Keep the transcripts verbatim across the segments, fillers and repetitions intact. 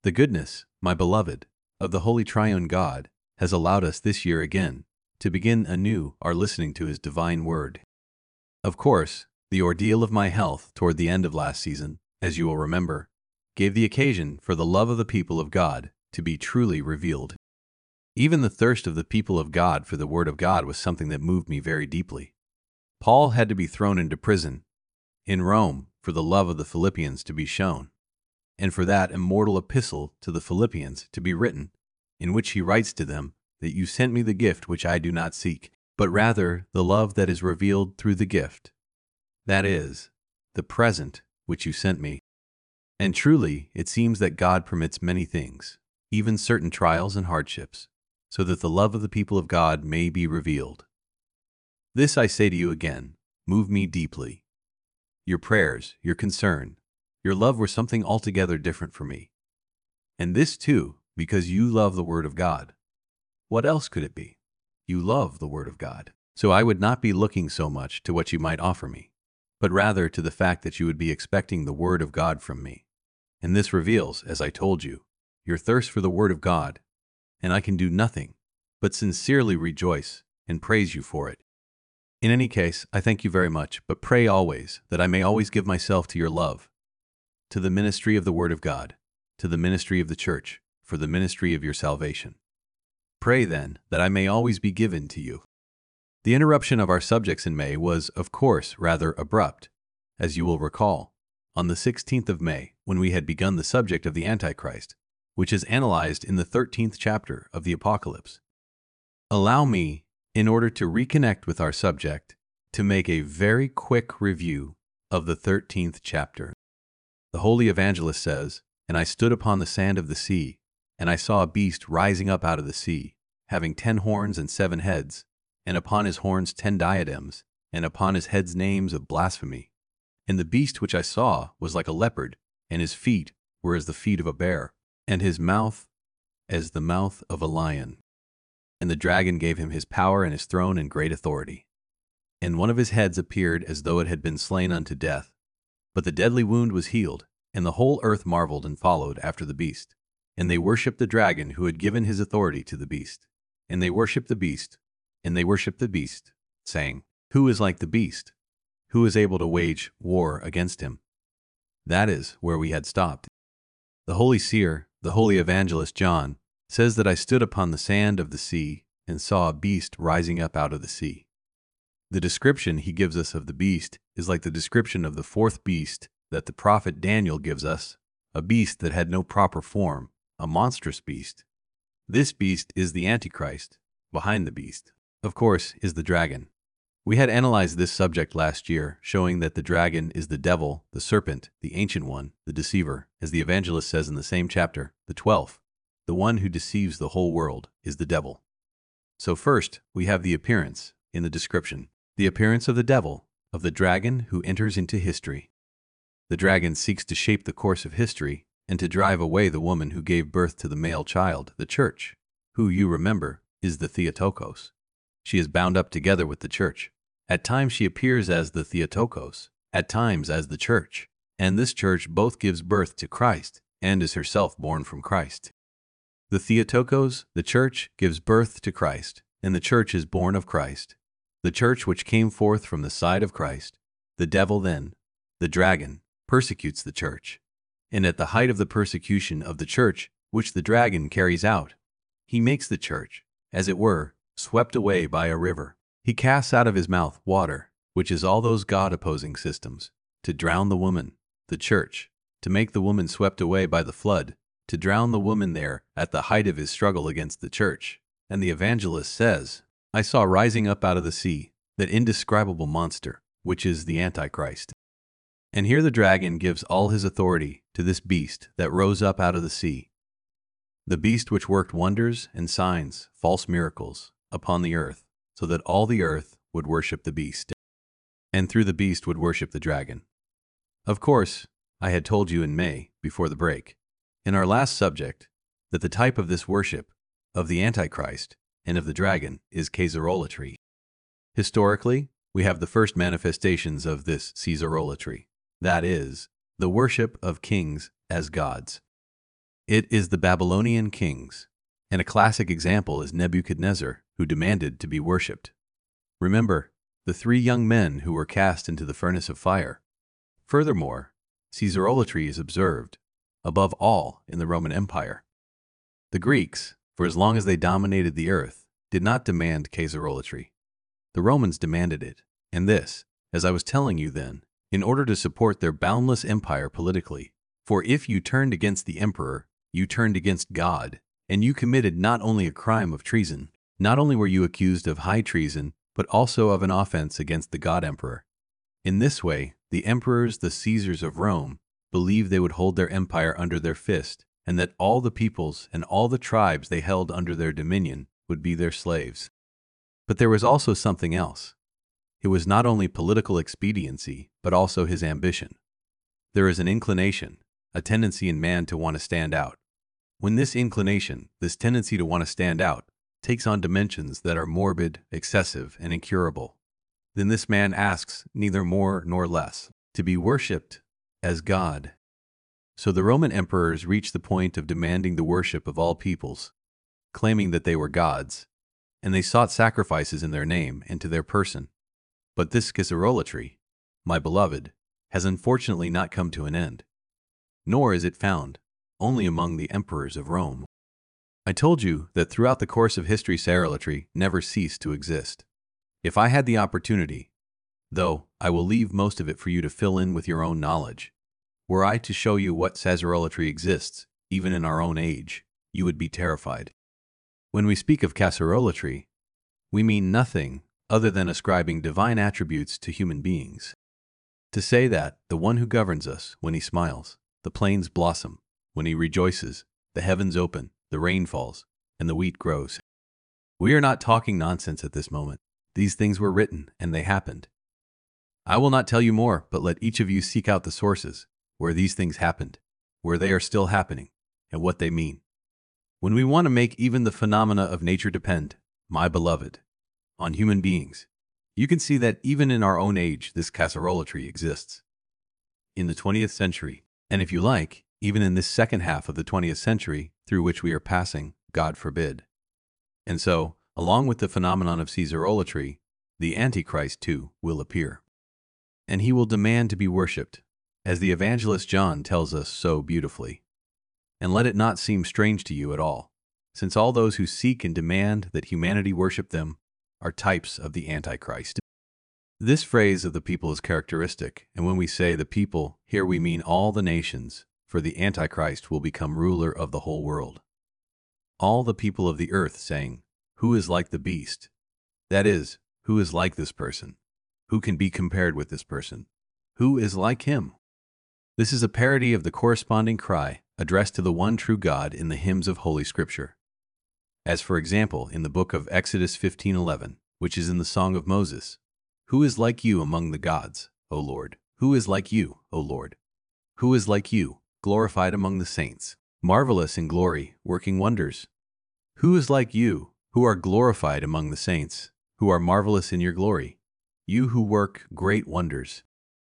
The goodness, my beloved, of the Holy Triune God has allowed us this year again to begin anew our listening to His divine word. Of course, the ordeal of my health toward the end of last season, as you will remember, gave the occasion for the love of the people of God to be truly revealed. Even the thirst of the people of God for the Word of God was something that moved me very deeply. Paul had to be thrown into prison in Rome for the love of the Philippians to be shown, and for that immortal epistle to the Philippians to be written, in which he writes to them that you sent me the gift which I do not seek, but rather the love that is revealed through the gift, that is, the present which you sent me. And truly, it seems that God permits many things, even certain trials and hardships, so that the love of the people of God may be revealed. This I say to you again, move me deeply. Your prayers, your concern, your love were something altogether different for me. And this too, because you love the Word of God. What else could it be? You love the Word of God. So I would not be looking so much to what you might offer me, but rather to the fact that you would be expecting the Word of God from me. And this reveals, as I told you, your thirst for the Word of God, and I can do nothing but sincerely rejoice and praise you for it. In any case, I thank you very much, but pray always that I may always give myself to your love, to the ministry of the Word of God, to the ministry of the Church, for the ministry of your salvation. Pray then that I may always be given to you. The interruption of our subjects in May was, of course, rather abrupt, as you will recall, on the sixteenth of May, when we had begun the subject of the Antichrist, which is analyzed in the thirteenth chapter of the Apocalypse. Allow me, in order to reconnect with our subject, to make a very quick review of the thirteenth chapter. The Holy Evangelist says, "And I stood upon the sand of the sea, and I saw a beast rising up out of the sea, having ten horns and seven heads, and upon his horns ten diadems, and upon his heads names of blasphemy. And the beast which I saw was like a leopard, and his feet were as the feet of a bear, and his mouth as the mouth of a lion. And the dragon gave him his power and his throne and great authority. And one of his heads appeared as though it had been slain unto death. But the deadly wound was healed, and the whole earth marveled and followed after the beast. And they worshipped the dragon who had given his authority to the beast. And they worshipped the beast, and they worshipped the beast, saying, Who is like the beast? Who is able to wage war against him?" That is where we had stopped. The holy seer, the holy evangelist John, says that I stood upon the sand of the sea and saw a beast rising up out of the sea. The description he gives us of the beast is like the description of the fourth beast that the prophet Daniel gives us, a beast that had no proper form, a monstrous beast. This beast is the Antichrist. Behind the beast, of course, is the dragon. We had analyzed this subject last year, showing that the dragon is the devil, the serpent, the ancient one, the deceiver, as the evangelist says in the same chapter, the twelfth. The one who deceives the whole world is the devil. So first, we have the appearance in the description. The appearance of the devil, of the dragon who enters into history. The dragon seeks to shape the course of history and to drive away the woman who gave birth to the male child, the church, who, you remember, is the Theotokos. She is bound up together with the church. At times she appears as the Theotokos, at times as the church, and this church both gives birth to Christ and is herself born from Christ. The Theotokos, the church, gives birth to Christ, and the church is born of Christ. The church which came forth from the side of Christ. The devil then, the dragon, persecutes the church. And at the height of the persecution of the church, which the dragon carries out, he makes the church, as it were, swept away by a river. He casts out of his mouth water, which is all those God-opposing systems, to drown the woman, the church, to make the woman swept away by the flood, to drown the woman there at the height of his struggle against the church. And the evangelist says, I saw rising up out of the sea that indescribable monster, which is the Antichrist. And here the dragon gives all his authority to this beast that rose up out of the sea. The beast which worked wonders and signs, false miracles, upon the earth, so that all the earth would worship the beast, and through the beast would worship the dragon. Of course, I had told you in May, before the break, in our last subject, that the type of this worship, of the Antichrist and of the dragon, is Caesarolatry. Historically, we have the first manifestations of this Caesarolatry, that is, the worship of kings as gods. It is the Babylonian kings, and a classic example is Nebuchadnezzar, who demanded to be worshipped. Remember, the three young men who were cast into the furnace of fire. Furthermore, Caesarolatry is observed, above all, in the Roman Empire. The Greeks, for as long as they dominated the earth, did not demand Caesarolatry. The Romans demanded it, and this, as I was telling you then, in order to support their boundless empire politically. For if you turned against the emperor, you turned against God, and you committed not only a crime of treason, not only were you accused of high treason, but also of an offense against the God-emperor. In this way, the emperors, the Caesars of Rome, believed they would hold their empire under their fist, and that all the peoples and all the tribes they held under their dominion would be their slaves. But there was also something else. It was not only political expediency, but also his ambition. There is an inclination, a tendency in man to want to stand out. When this inclination, this tendency to want to stand out, takes on dimensions that are morbid, excessive, and incurable, then this man asks neither more nor less to be worshipped as God. So the Roman emperors reached the point of demanding the worship of all peoples, claiming that they were gods, and they sought sacrifices in their name and to their person. But this Caesarolatry, my beloved, has unfortunately not come to an end, nor is it found only among the emperors of Rome. I told you that throughout the course of history Caesarolatry never ceased to exist. If I had the opportunity, though I will leave most of it for you to fill in with your own knowledge, were I to show you what Caesarolatry exists, even in our own age, you would be terrified. When we speak of Caesarolatry, we mean nothing other than ascribing divine attributes to human beings. To say that the one who governs us, when he smiles, the plains blossom, when he rejoices, the heavens open, the rain falls, and the wheat grows. We are not talking nonsense at this moment. These things were written, and they happened. I will not tell you more, but let each of you seek out the sources, where these things happened, where they are still happening, and what they mean. When we want to make even the phenomena of nature depend, my beloved, on human beings, you can see that even in our own age this Caesarolatry exists. In the twentieth century, and if you like, even in this second half of the twentieth century through which we are passing, God forbid. And so, along with the phenomenon of Caesarolatry, the Antichrist too will appear. And he will demand to be worshipped, as the evangelist John tells us so beautifully. And let it not seem strange to you at all, since all those who seek and demand that humanity worship them are types of the Antichrist. This phrase of the people is characteristic, and when we say the people, here we mean all the nations, for the Antichrist will become ruler of the whole world. All the people of the earth saying, "Who is like the beast?" That is, who is like this person? Who can be compared with this person? Who is like him? This is a parody of the corresponding cry addressed to the one true God in the hymns of Holy Scripture. As for example, in the book of Exodus fifteen eleven, which is in the Song of Moses, "Who is like you among the gods, O Lord? Who is like you, O Lord? Who is like you, glorified among the saints, marvelous in glory, working wonders? Who is like you, who are glorified among the saints, who are marvelous in your glory, you who work great wonders?"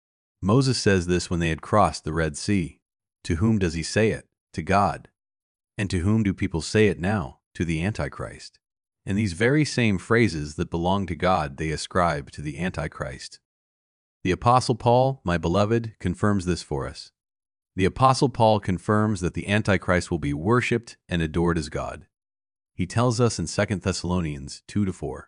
Moses says this when they had crossed the Red Sea. To whom does he say it? To God. And to whom do people say it now? To the Antichrist. And these very same phrases that belong to God they ascribe to the Antichrist. The Apostle Paul, my beloved, confirms this for us. The Apostle Paul confirms that the Antichrist will be worshipped and adored as God. He tells us in Second Thessalonians two to four.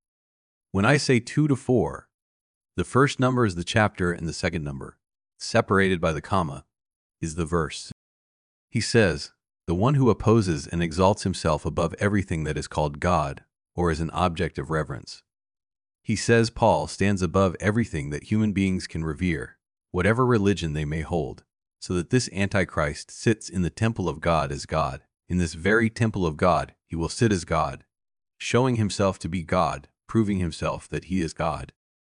When I say two to four, the first number is the chapter and the second number, separated by the comma, is the verse. He says, "The one who opposes and exalts himself above everything that is called God or is an object of reverence." He says Paul stands above everything that human beings can revere, whatever religion they may hold, so that this Antichrist sits in the temple of God as God. In this very temple of God, he will sit as God, showing himself to be God, proving himself that he is God.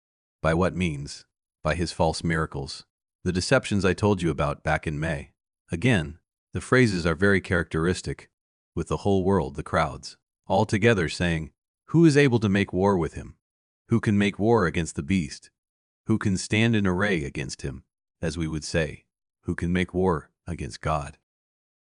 By what means? By his false miracles, the deceptions I told you about back in May. Again, the phrases are very characteristic, with the whole world, the crowds, all together saying, "Who is able to make war with him? Who can make war against the beast? Who can stand in array against him?" As we would say, who can make war against God?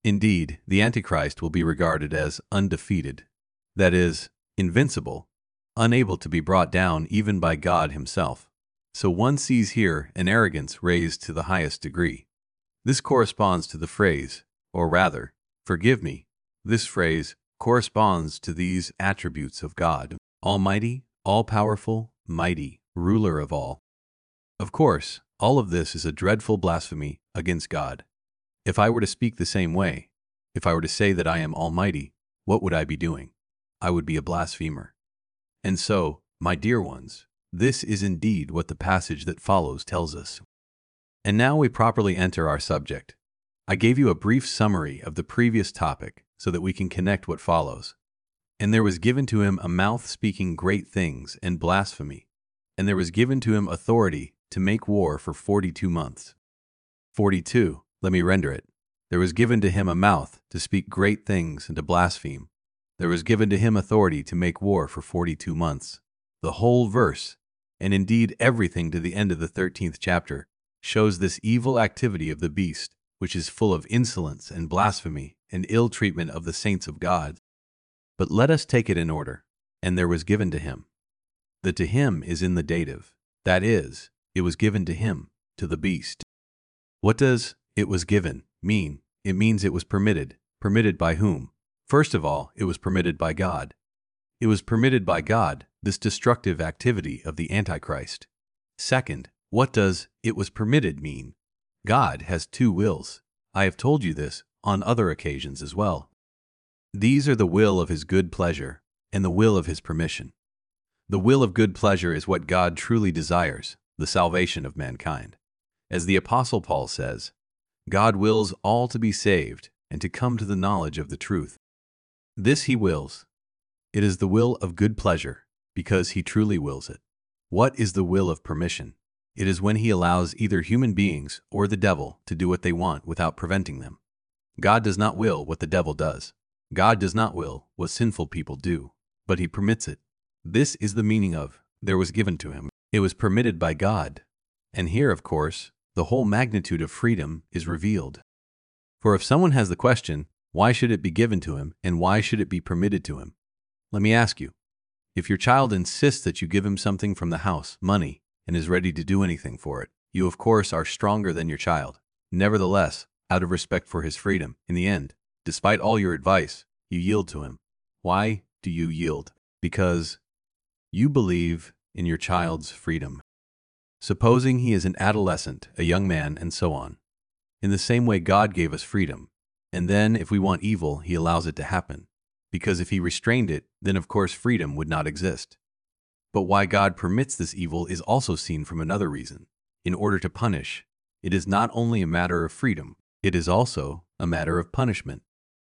Indeed, the Antichrist will be regarded as undefeated, that is, invincible, unable to be brought down even by God himself. So one sees here an arrogance raised to the highest degree. This corresponds to the phrase, or rather, forgive me, this phrase corresponds to these attributes of God: Almighty, all-powerful, mighty, ruler of all. Of course, all of this is a dreadful blasphemy against God. If I were to speak the same way, if I were to say that I am almighty, what would I be doing? I would be a blasphemer. And so, my dear ones, this is indeed what the passage that follows tells us. And now we properly enter our subject. I gave you a brief summary of the previous topic so that we can connect what follows. And there was given to him a mouth speaking great things and blasphemy, and there was given to him authority to make war for forty-two months. forty-two, let me render it. There was given to him a mouth to speak great things and to blaspheme. There was given to him authority to make war for forty-two months. The whole verse, and indeed everything to the end of the thirteenth chapter, shows this evil activity of the beast, which is full of insolence and blasphemy and ill treatment of the saints of God. But let us take it in order. And there was given to him. The to him is in the dative. That is, it was given to him, to the beast. What does it was given mean? It means it was permitted. Permitted by whom? First of all, it was permitted by God. It was permitted by God, this destructive activity of the Antichrist. Second, what does it was permitted mean? God has two wills. I have told you this on other occasions as well. These are the will of his good pleasure and the will of his permission. The will of good pleasure is what God truly desires, the salvation of mankind. As the Apostle Paul says, God wills all to be saved and to come to the knowledge of the truth. This he wills. It is the will of good pleasure, because he truly wills it. What is the will of permission? It is when he allows either human beings or the devil to do what they want without preventing them. God does not will what the devil does. God does not will what sinful people do, but he permits it. This is the meaning of, there was given to him. It was permitted by God. And here, of course, the whole magnitude of freedom is revealed. For if someone has the question, why should it be given to him and why should it be permitted to him? Let me ask you, if your child insists that you give him something from the house, money, and is ready to do anything for it, you of course are stronger than your child. Nevertheless, out of respect for his freedom, in the end, despite all your advice, you yield to him. Why do you yield? Because you believe in your child's freedom. Supposing he is an adolescent, a young man, and so on. In the same way God gave us freedom, and then if we want evil, he allows it to happen. Because if he restrained it, then of course freedom would not exist. But why God permits this evil is also seen from another reason. In order to punish, it is not only a matter of freedom, it is also a matter of punishment.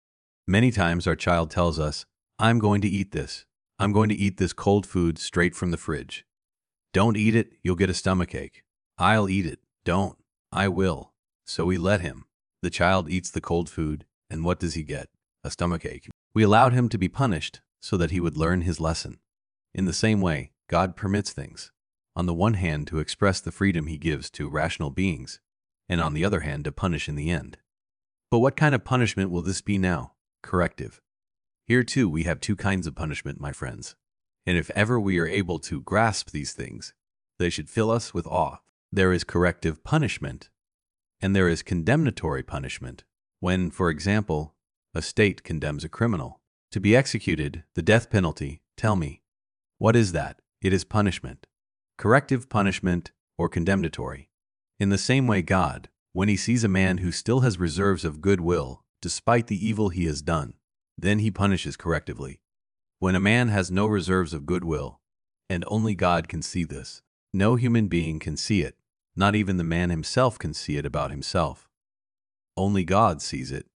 Many times our child tells us, I'm going to eat this. I'm going to eat this cold food straight from the fridge. Don't eat it, you'll get a stomachache. I'll eat it. Don't. I will. So we let him. The child eats the cold food, and what does he get? A stomachache. We allowed him to be punished so that he would learn his lesson. In the same way, God permits things, on the one hand to express the freedom he gives to rational beings, and on the other hand to punish in the end. But what kind of punishment will this be now? Corrective. Here too we have two kinds of punishment, my friends. And if ever we are able to grasp these things, they should fill us with awe. There is corrective punishment, and there is condemnatory punishment. When, for example, a state condemns a criminal to be executed, the death penalty, tell me, what is that? It is punishment. Corrective punishment or condemnatory. In the same way God, when he sees a man who still has reserves of goodwill, despite the evil he has done, then he punishes correctively. When a man has no reserves of goodwill, and only God can see this, no human being can see it, not even the man himself can see it about himself. Only God sees it.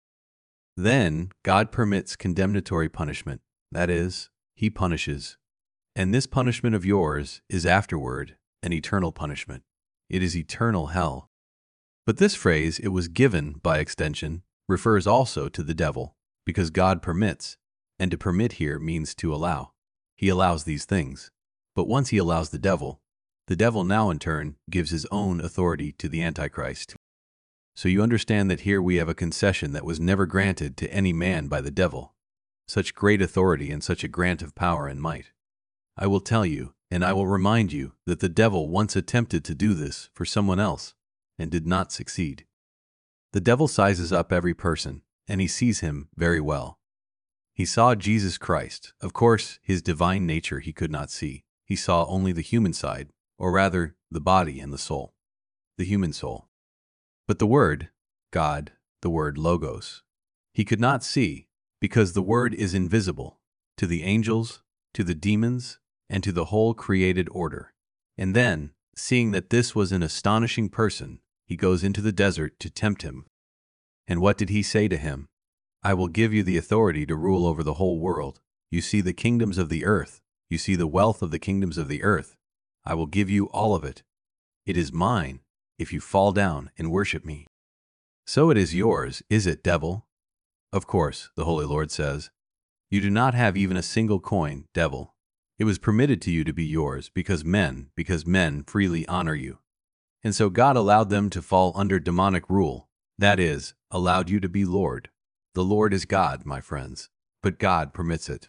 Then God permits condemnatory punishment, that is, he punishes. And this punishment of yours is afterward an eternal punishment. It is eternal hell. But this phrase, it was given, by extension, refers also to the devil, because God permits, and to permit here means to allow. He allows these things. But once he allows the devil, the devil now in turn gives his own authority to the Antichrist. So you understand that here we have a concession that was never granted to any man by the devil. Such great authority and such a grant of power and might. I will tell you, and I will remind you, that the devil once attempted to do this for someone else, and did not succeed. The devil sizes up every person, and he sees him very well. He saw Jesus Christ. Of course, his divine nature he could not see. He saw only the human side, or rather, the body and the soul. The human soul. But the Word, God, the word Logos, he could not see, because the Word is invisible to the angels, to the demons, and to the whole created order. And then, seeing that this was an astonishing person, he goes into the desert to tempt him. And what did he say to him? I will give you the authority to rule over the whole world. You see the kingdoms of the earth. You see the wealth of the kingdoms of the earth. I will give you all of it. It is mine, if you fall down and worship me. So it is yours, is it, devil? Of course, the Holy Lord says, you do not have even a single coin, devil. It was permitted to you to be yours because men, because men freely honor you. And so God allowed them to fall under demonic rule, that is, allowed you to be Lord. The Lord is God, my friends, but God permits it.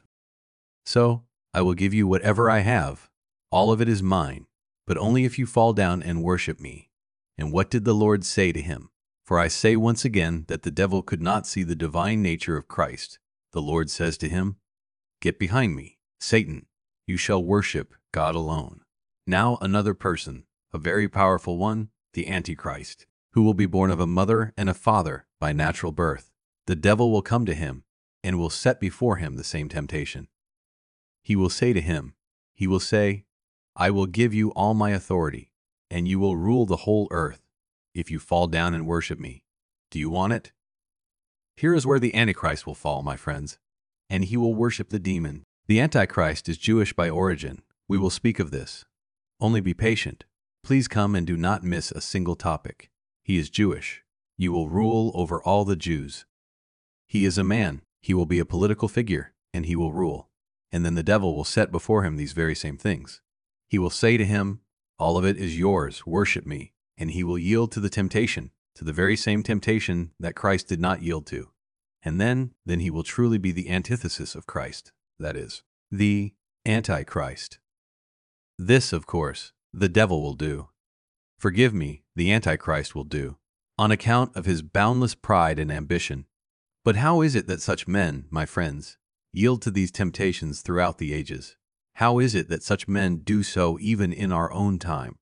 So, I will give you whatever I have. All of it is mine, but only if you fall down and worship me. And what did the Lord say to him? For I say once again that the devil could not see the divine nature of Christ. The Lord says to him, get behind me, Satan. You shall worship God alone. Now another person, a very powerful one, the Antichrist, who will be born of a mother and a father by natural birth. The devil will come to him and will set before him the same temptation. He will say to him, he will say, I will give you all my authority, and you will rule the whole earth, if you fall down and worship me. Do you want it? Here is where the Antichrist will fall, my friends, and he will worship the demon. The Antichrist is Jewish by origin. We will speak of this. Only be patient. Please come and do not miss a single topic. He is Jewish. You will rule over all the Jews. He is a man. He will be a political figure, and he will rule. And then the devil will set before him these very same things. He will say to him, all of it is yours, worship me. And he will yield to the temptation, to the very same temptation that Christ did not yield to. And then, then he will truly be the antithesis of Christ, that is, the Antichrist. This, of course, the devil will do. Forgive me, the Antichrist will do, on account of his boundless pride and ambition. But how is it that such men, my friends, yield to these temptations throughout the ages? How is it that such men do so even in our own time?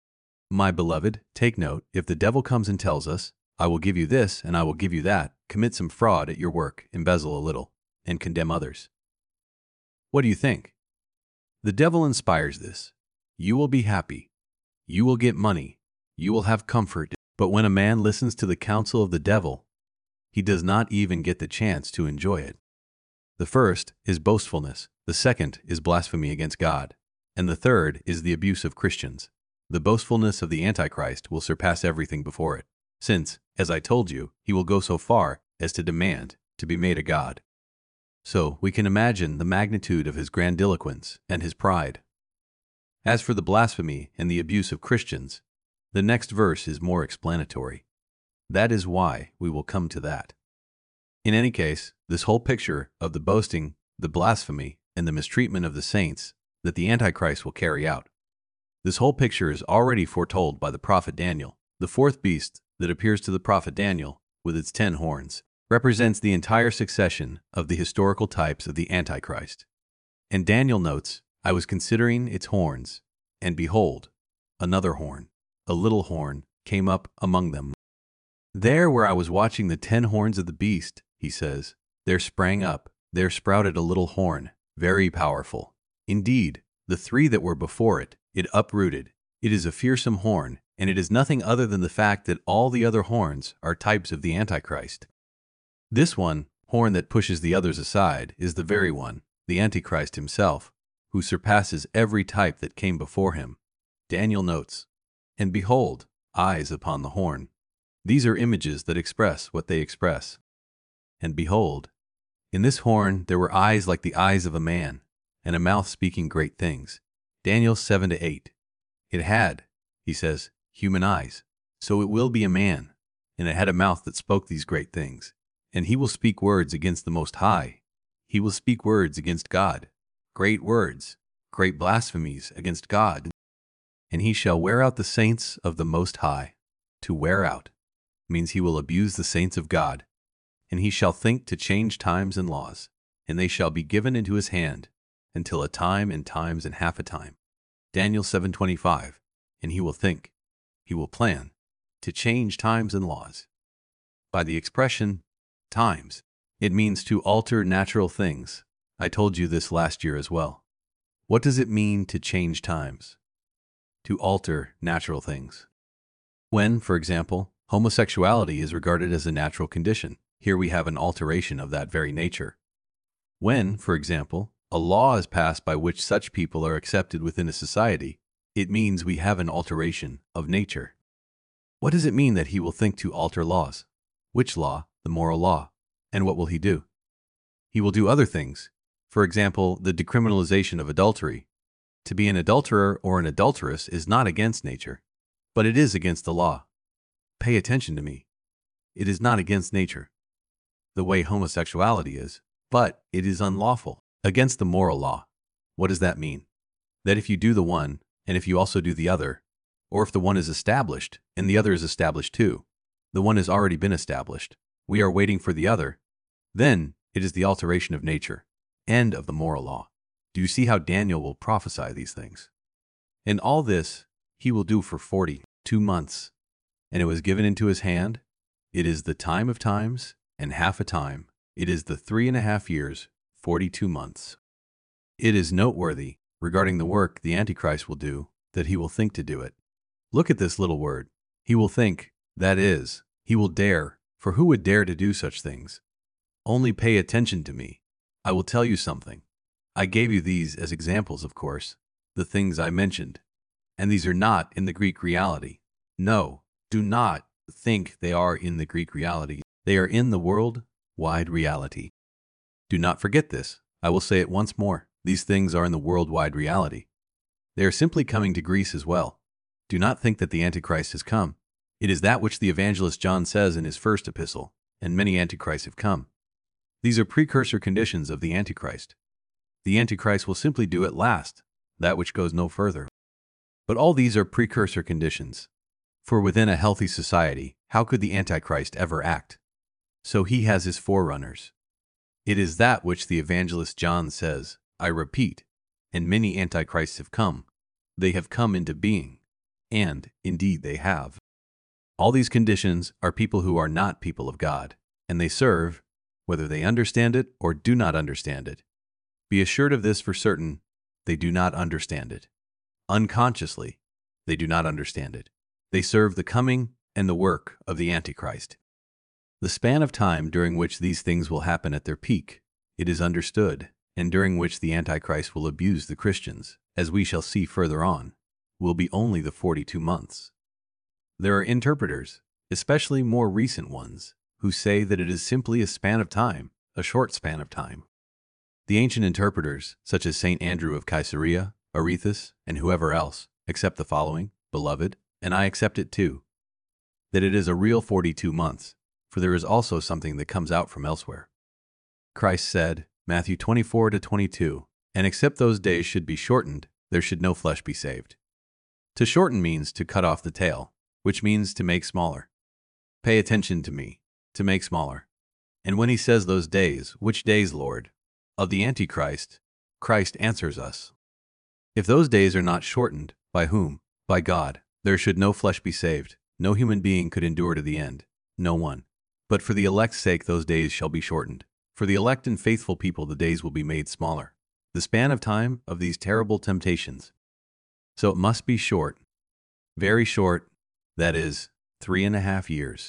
My beloved, take note, if the devil comes and tells us, I will give you this and I will give you that, commit some fraud at your work, embezzle a little, and condemn others. What do you think? The devil inspires this. You will be happy. You will get money. You will have comfort. But when a man listens to the counsel of the devil, he does not even get the chance to enjoy it. The first is boastfulness, the second is blasphemy against God, and the third is the abuse of Christians. The boastfulness of the Antichrist will surpass everything before it, since, as I told you, he will go so far as to demand to be made a god. So we can imagine the magnitude of his grandiloquence and his pride. As for the blasphemy and the abuse of Christians, the next verse is more explanatory. That is why we will come to that. In any case, this whole picture of the boasting, the blasphemy, and the mistreatment of the saints that the Antichrist will carry out, this whole picture is already foretold by the prophet Daniel. The fourth beast that appears to the prophet Daniel, with its ten horns, represents the entire succession of the historical types of the Antichrist. And Daniel notes, I was considering its horns, and behold, another horn, a little horn, came up among them. There where I was watching the ten horns of the beast, he says, there sprang up, there sprouted a little horn, very powerful. Indeed, the three that were before it, it uprooted. It is a fearsome horn, and it is nothing other than the fact that all the other horns are types of the Antichrist. This one, horn that pushes the others aside, is the very one, the Antichrist himself, who surpasses every type that came before him. Daniel notes, and behold, eyes upon the horn. These are images that express what they express. And behold, in this horn there were eyes like the eyes of a man, and a mouth speaking great things. Daniel seven to eight. It had, he says, human eyes, so it will be a man. and it had a mouth that spoke these great things. And he will speak words against the Most High. He will speak words against God, great words, great blasphemies against God. And he shall wear out the saints of the Most High. To wear out means he will abuse the saints of God. And he shall think to change times and laws, and they shall be given into his hand, until a time and times and half a time. Daniel seven twenty-five. And he will think, he will plan, to change times and laws. By the expression, times, it means to alter natural things. I told you this last year as well. What does it mean to change times? To alter natural things. When, for example, homosexuality is regarded as a natural condition, here we have an alteration of that very nature. When, for example, a law is passed by which such people are accepted within a society, it means we have an alteration of nature. What does it mean that he will think to alter laws? Which law? The moral law. And what will he do? He will do other things. For example, the decriminalization of adultery. To be an adulterer or an adulteress is not against nature, but it is against the law. Pay attention to me. It is not against nature, the way homosexuality is, but it is unlawful, against the moral law. What does that mean? That if you do the one, and if you also do the other, or if the one is established, and the other is established too, the one has already been established, we are waiting for the other, then it is the alteration of nature, and of the moral law. Do you see how Daniel will prophesy these things? And all this he will do for forty-two months, and it was given into his hand. It is the time of times, and half a time. It is the three and a half years, forty-two months. It is noteworthy, regarding the work the Antichrist will do, that he will think to do it. Look at this little word. He will think, that is, he will dare, for who would dare to do such things? Only pay attention to me. I will tell you something. I gave you these as examples, of course, the things I mentioned. And these are not in the Greek reality. No, do not think they are in the Greek reality. They are in the world-wide reality. Do not forget this. I will say it once more. These things are in the worldwide reality. They are simply coming to Greece as well. Do not think that the Antichrist has come. It is that which the evangelist John says in his first epistle, and many Antichrists have come. These are precursor conditions of the Antichrist. The Antichrist will simply do at last that which goes no further. But all these are precursor conditions. For within a healthy society, how could the Antichrist ever act? So he has his forerunners. It is that which the evangelist John says, I repeat, and many Antichrists have come. They have come into being, and indeed they have. All these conditions are people who are not people of God, and they serve, whether they understand it or do not understand it. Be assured of this for certain, they do not understand it. Unconsciously, they do not understand it. They serve the coming and the work of the Antichrist. The span of time during which these things will happen at their peak, it is understood, and during which the Antichrist will abuse the Christians, as we shall see further on, will be only the forty-two months. There are interpreters, especially more recent ones, who say that it is simply a span of time, a short span of time. The ancient interpreters, such as Saint Andrew of Caesarea, Aretheus, and whoever else, accept the following, beloved, and I accept it too, that it is a real forty-two months, for there is also something that comes out from elsewhere. Christ said, Matthew twenty-four to twenty-two, and except those days should be shortened, there should no flesh be saved. To shorten means to cut off the tail, which means to make smaller. Pay attention to me, to make smaller. And when he says those days, which days, Lord? Of the Antichrist, Christ answers us. If those days are not shortened, by whom? By God. There should no flesh be saved. No human being could endure to the end. No one. But for the elect's sake those days shall be shortened. For the elect and faithful people the days will be made smaller. The span of time of these terrible temptations. So it must be short. Very short, that is, three and a half years.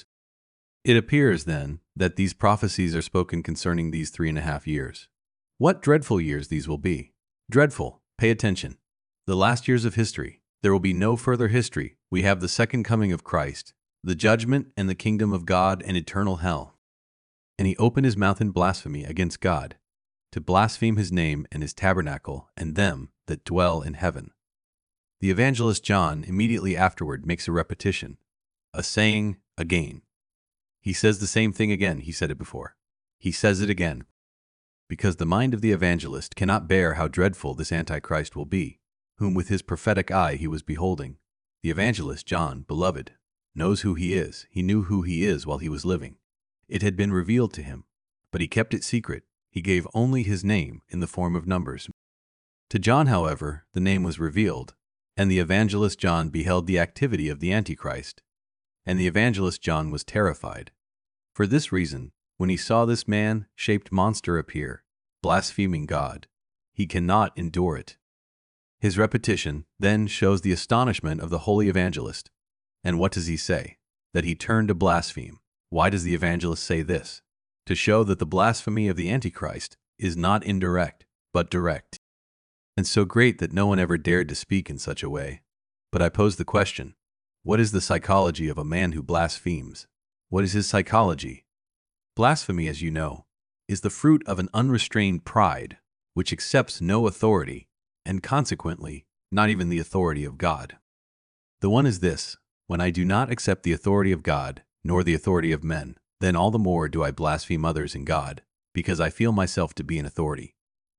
It appears, then, that these prophecies are spoken concerning these three and a half years. What dreadful years these will be. Dreadful, pay attention. The last years of history. There will be no further history. We have the second coming of Christ, the judgment and the kingdom of God and eternal hell. And he opened his mouth in blasphemy against God, to blaspheme his name and his tabernacle and them that dwell in heaven. The evangelist John immediately afterward makes a repetition, a saying again. He says the same thing again. He said it before. He says it again. Because the mind of the evangelist cannot bear how dreadful this Antichrist will be, whom with his prophetic eye he was beholding. The evangelist, John, beloved, knows who he is. He knew who he is while he was living. It had been revealed to him, but he kept it secret. He gave only his name in the form of numbers. To John, however, the name was revealed, and the evangelist John beheld the activity of the Antichrist. And the evangelist John was terrified. For this reason, when he saw this man-shaped monster appear, blaspheming God, he cannot endure it. His repetition then shows the astonishment of the holy evangelist. And what does he say? That he turned to blaspheme. Why does the evangelist say this? To show that the blasphemy of the Antichrist is not indirect, but direct, and so great that no one ever dared to speak in such a way. But I pose the question, what is the psychology of a man who blasphemes? What is his psychology? Blasphemy, as you know, is the fruit of an unrestrained pride, which accepts no authority, and consequently, not even the authority of God. The one is this: when I do not accept the authority of God, nor the authority of men, then all the more do I blaspheme others and God, because I feel myself to be an authority.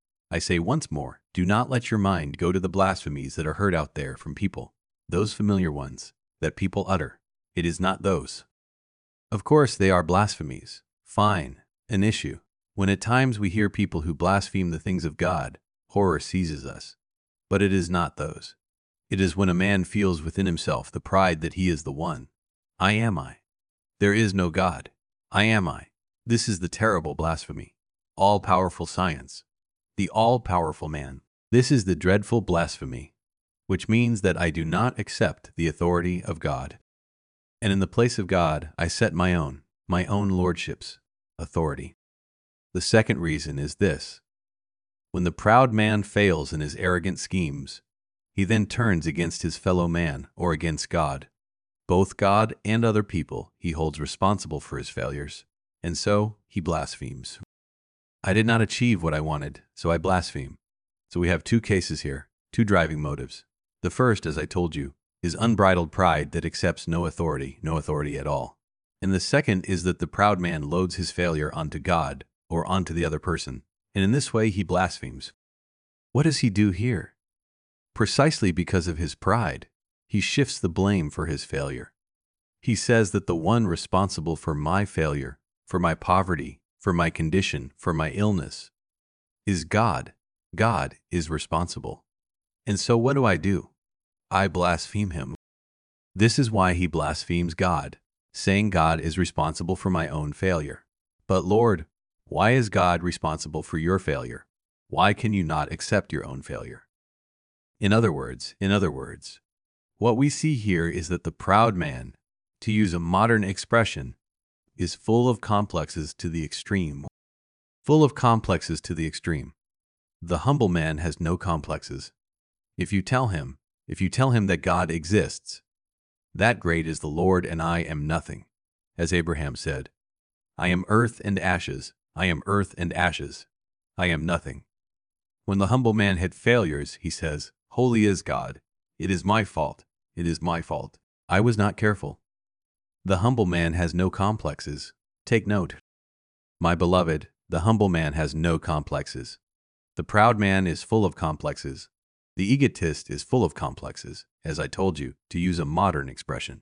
I say once more, do not let your mind go to the blasphemies that are heard out there from people, those familiar ones that people utter. It is not those. Of course, they are blasphemies. Fine, an issue. When at times we hear people who blaspheme the things of God, horror seizes us. But it is not those. It is when a man feels within himself the pride that he is the one. I am I. There is no God. I am I. This is the terrible blasphemy. All-powerful science. The all-powerful man. This is the dreadful blasphemy, which means that I do not accept the authority of God. And in the place of God, I set my own, my own lordship's authority. The second reason is this: when the proud man fails in his arrogant schemes, he then turns against his fellow man or against God. Both God and other people he holds responsible for his failures, and so he blasphemes. I did not achieve what I wanted, so I blaspheme. So we have two cases here, two driving motives. The first, as I told you, is unbridled pride that accepts no authority, no authority at all. And the second is that the proud man loads his failure onto God or onto the other person, and in this way he blasphemes. What does he do here? Precisely because of his pride, he shifts the blame for his failure. He says that the one responsible for my failure, for my poverty, for my condition, for my illness, is God. God is responsible. And so what do I do? I blaspheme him. This is why he blasphemes God, saying God is responsible for my own failure. But Lord, why is God responsible for your failure? Why can you not accept your own failure? In other words, in other words, what we see here is that the proud man, to use a modern expression, is full of complexes to the extreme. Full of complexes to the extreme. The humble man has no complexes. If you tell him, if you tell him that God exists, that great is the Lord and I am nothing. As Abraham said, I am earth and ashes, I am earth and ashes, I am nothing. When the humble man had failures, he says, holy is God. It is my fault. It is my fault. I was not careful. The humble man has no complexes. Take note. My beloved, the humble man has no complexes. The proud man is full of complexes. The egotist is full of complexes, as I told you, to use a modern expression.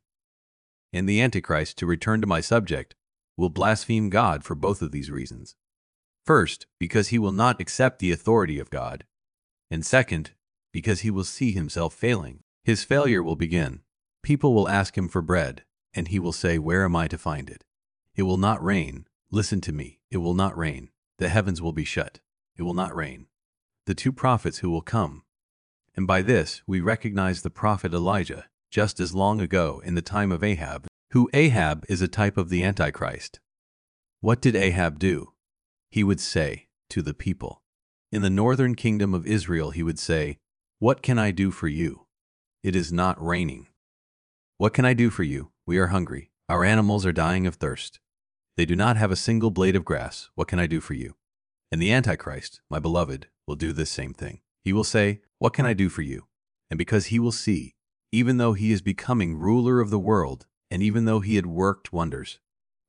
And the Antichrist, to return to my subject, will blaspheme God for both of these reasons. First, because he will not accept the authority of God. And second, because he will see himself failing. His failure will begin. People will ask him for bread, and he will say, where am I to find it? It will not rain. Listen to me. It will not rain. The heavens will be shut. It will not rain. The two prophets who will come. And by this we recognize the prophet Elijah, just as long ago in the time of Ahab, who Ahab is a type of the Antichrist. What did Ahab do? He would say to the people, in the northern kingdom of Israel, he would say, what can I do for you? It is not raining. What can I do for you? We are hungry. Our animals are dying of thirst. They do not have a single blade of grass. What can I do for you? And the Antichrist, my beloved, will do this same thing. He will say, what can I do for you? And because he will see, even though he is becoming ruler of the world, and even though he had worked wonders,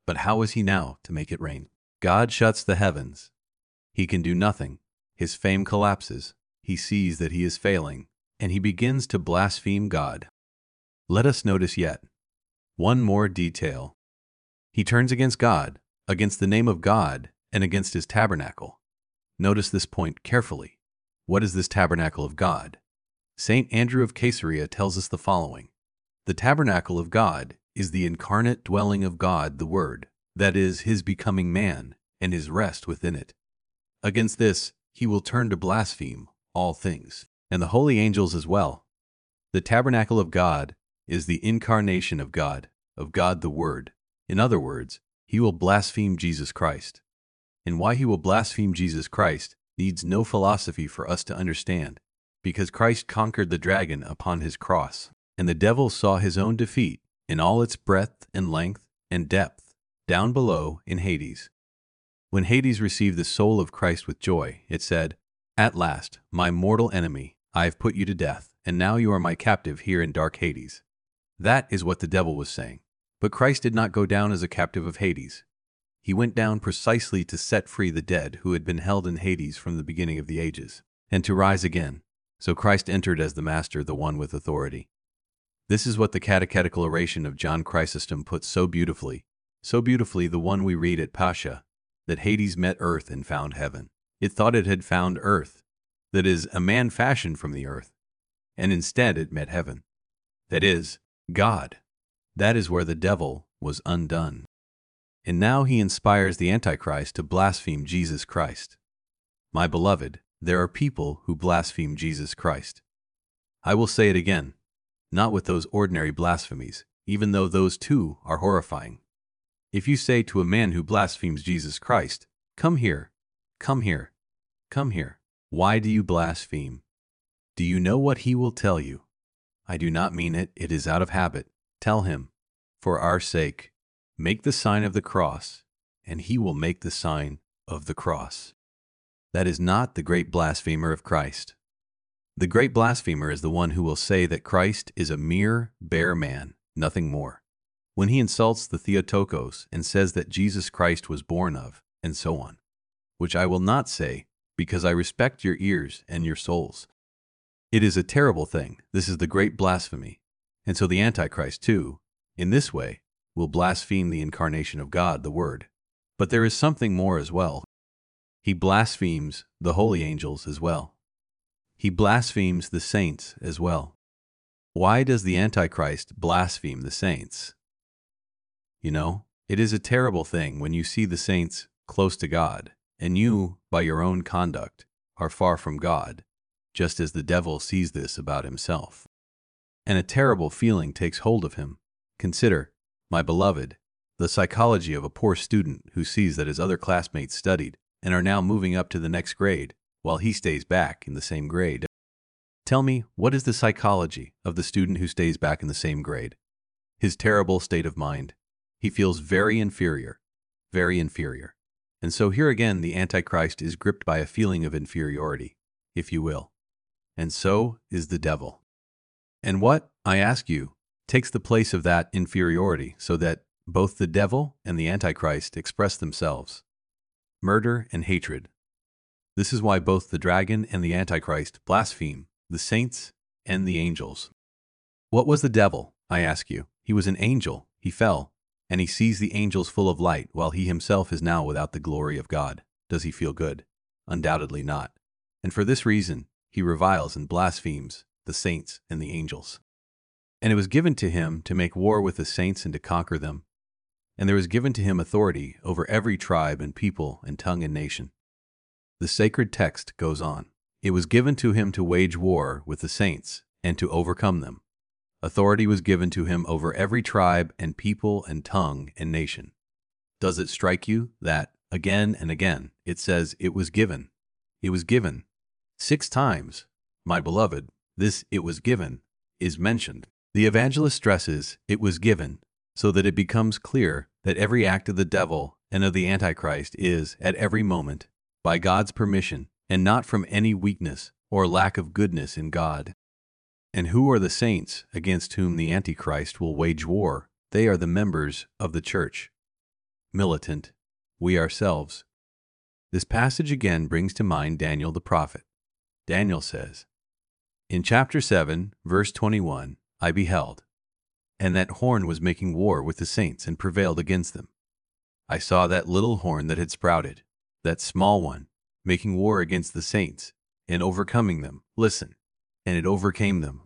But how is he now to make it rain? God shuts the heavens. He can do nothing. His fame collapses. He sees that he is failing, and he begins to blaspheme God. Let us notice yet one more detail. He turns against God, against the name of God, and against his tabernacle. Notice this point carefully. What is this tabernacle of God? Saint Andrew of Caesarea tells us the following. The tabernacle of God is the incarnate dwelling of God, the Word, that is, his becoming man, and his rest within it. Against this, he will turn to blaspheme all things, and the holy angels as well. The tabernacle of God is the incarnation of God, of God the Word. In other words, he will blaspheme Jesus Christ. And why he will blaspheme Jesus Christ needs no philosophy for us to understand, because Christ conquered the dragon upon his cross, and the devil saw his own defeat in all its breadth and length and depth, down below in Hades. When Hades received the soul of Christ with joy, it said, "At last, my mortal enemy, I have put you to death, and now you are my captive here in dark Hades." That is what the devil was saying. But Christ did not go down as a captive of Hades. He went down precisely to set free the dead who had been held in Hades from the beginning of the ages, and to rise again. So Christ entered as the Master, the one with authority. This is what the catechetical oration of John Chrysostom puts so beautifully, so beautifully the one we read at Pascha, that Hades met earth and found heaven. It thought it had found earth, that is, a man fashioned from the earth, and instead it met heaven, that is, God. That is where the devil was undone. And now he inspires the Antichrist to blaspheme Jesus Christ. My beloved, there are people who blaspheme Jesus Christ. I will say it again, not with those ordinary blasphemies, even though those too are horrifying. If you say to a man who blasphemes Jesus Christ, "Come here, come here, come here," why do you blaspheme? Do you know what he will tell you? I do not mean it, it is out of habit. Tell him, "For our sake, make the sign of the cross," and he will make the sign of the cross. That is not the great blasphemer of Christ. The great blasphemer is the one who will say that Christ is a mere, bare man, nothing more. When he insults the Theotokos and says that Jesus Christ was born of, and so on, which I will not say, because I respect your ears and your souls. It is a terrible thing. This is the great blasphemy. And so the Antichrist, too, in this way, will blaspheme the incarnation of God, the Word. But there is something more as well. He blasphemes the holy angels as well. He blasphemes the saints as well. Why does the Antichrist blaspheme the saints? You know, it is a terrible thing when you see the saints close to God, and you, by your own conduct, are far from God, just as the devil sees this about himself. And a terrible feeling takes hold of him. Consider, my beloved, the psychology of a poor student who sees that his other classmates studied and are now moving up to the next grade, while he stays back in the same grade. Tell me, what is the psychology of the student who stays back in the same grade? His terrible state of mind. He feels very inferior, very inferior. And so here again the Antichrist is gripped by a feeling of inferiority, if you will. And so is the devil. And what, I ask you, takes the place of that inferiority so that both the devil and the Antichrist express themselves? Murder and hatred. This is why both the dragon and the Antichrist blaspheme the saints and the angels. What was the devil, I ask you? He was an angel, he fell, and he sees the angels full of light while he himself is now without the glory of God. Does he feel good? Undoubtedly not. And for this reason, he reviles and blasphemes the saints and the angels. And it was given to him to make war with the saints and to conquer them. And there was given to him authority over every tribe and people and tongue and nation. The sacred text goes on. It was given to him to wage war with the saints and to overcome them. Authority was given to him over every tribe and people and tongue and nation. Does it strike you that, again and again, it says it was given? It was given. Six times, my beloved, this "it was given" is mentioned. The evangelist stresses "it was given" so that it becomes clear that every act of the devil and of the Antichrist is, at every moment, by God's permission, and not from any weakness or lack of goodness in God. And who are the saints against whom the Antichrist will wage war? They are the members of the church. militant, we ourselves. This passage again brings to mind Daniel the prophet. Daniel says, in chapter seven, verse twenty-one, I beheld, and that horn was making war with the saints and prevailed against them. I saw that little horn that had sprouted, that small one, making war against the saints, and overcoming them. Listen, and it overcame them.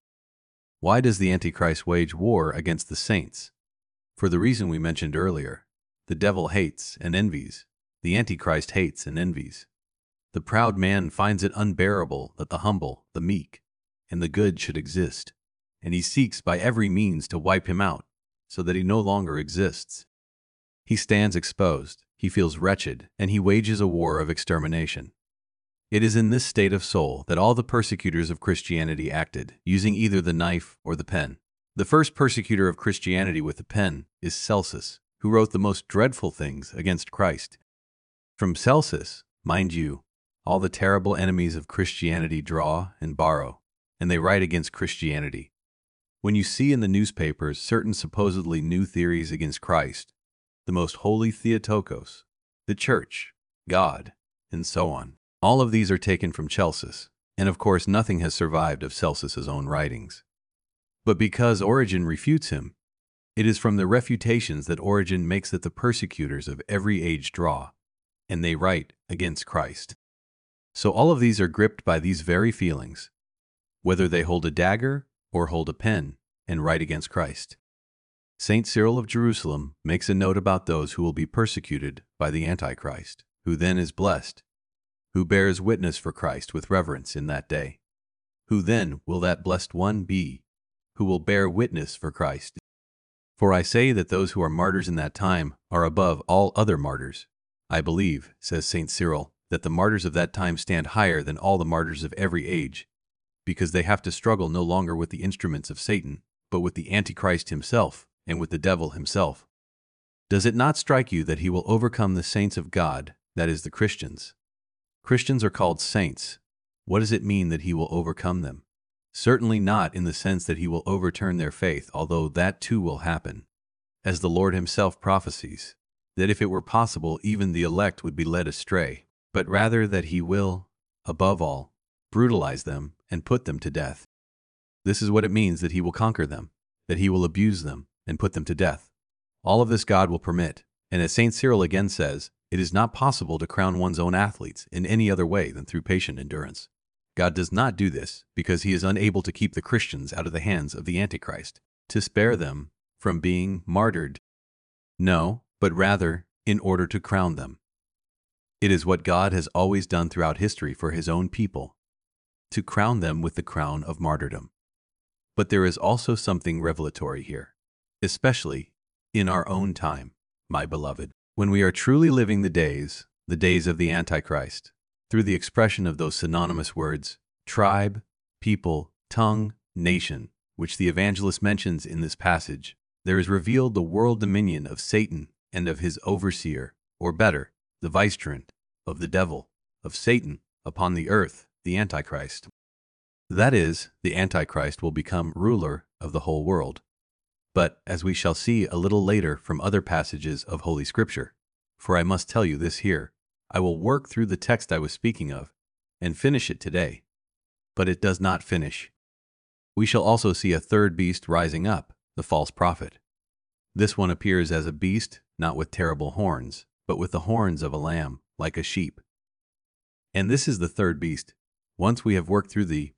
Why does the Antichrist wage war against the saints? For the reason we mentioned earlier. The devil hates and envies. The Antichrist hates and envies. The proud man finds it unbearable that the humble, the meek, and the good should exist, and he seeks by every means to wipe him out, so that he no longer exists. He stands exposed, he feels wretched, and he wages a war of extermination. It is in this state of soul that all the persecutors of Christianity acted, using either the knife or the pen. The first persecutor of Christianity with the pen is Celsus, who wrote the most dreadful things against Christ. From Celsus, mind you, all the terrible enemies of Christianity draw and borrow, and they write against Christianity. When you see in the newspapers certain supposedly new theories against Christ, the most holy Theotokos, the Church, God, and so on, all of these are taken from Celsus, and of course nothing has survived of Celsus's own writings. But because Origen refutes him, it is from the refutations that Origen makes that the persecutors of every age draw, and they write against Christ. So all of these are gripped by these very feelings, whether they hold a dagger or hold a pen and write against Christ. Saint Cyril of Jerusalem makes a note about those who will be persecuted by the Antichrist, who then is blessed, who bears witness for Christ with reverence in that day. Who then will that blessed one be, who will bear witness for Christ? For I say that those who are martyrs in that time are above all other martyrs. I believe, says Saint Cyril, that the martyrs of that time stand higher than all the martyrs of every age, because they have to struggle no longer with the instruments of Satan, but with the Antichrist himself and with the devil himself. Does it not strike you that he will overcome the saints of God, that is, the Christians? Christians are called saints. What does it mean that he will overcome them? Certainly not in the sense that he will overturn their faith, although that too will happen, as the Lord himself prophesies, that if it were possible even the elect would be led astray, but rather that he will, above all, brutalize them and put them to death. This is what it means that he will conquer them, that he will abuse them and put them to death. All of this God will permit, and as Saint Cyril again says, it is not possible to crown one's own athletes in any other way than through patient endurance. God does not do this because he is unable to keep the Christians out of the hands of the Antichrist, to spare them from being martyred. No, but rather in order to crown them. It is what God has always done throughout history for his own people, to crown them with the crown of martyrdom. But there is also something revelatory here, especially in our own time, my beloved, when we are truly living the days, the days of the Antichrist, through the expression of those synonymous words, tribe, people, tongue, nation, which the evangelist mentions in this passage, there is revealed the world dominion of Satan and of his overseer, or better, the vicegerent, of the devil, of Satan, upon the earth, the Antichrist. That is, the Antichrist will become ruler of the whole world. But, as we shall see a little later from other passages of Holy Scripture, for I must tell you this here, I will work through the text I was speaking of, and finish it today. But it does not finish. We shall also see a third beast rising up, the false prophet. This one appears as a beast, not with terrible horns, but with the horns of a lamb, like a sheep. And this is the third beast. Once we have worked through the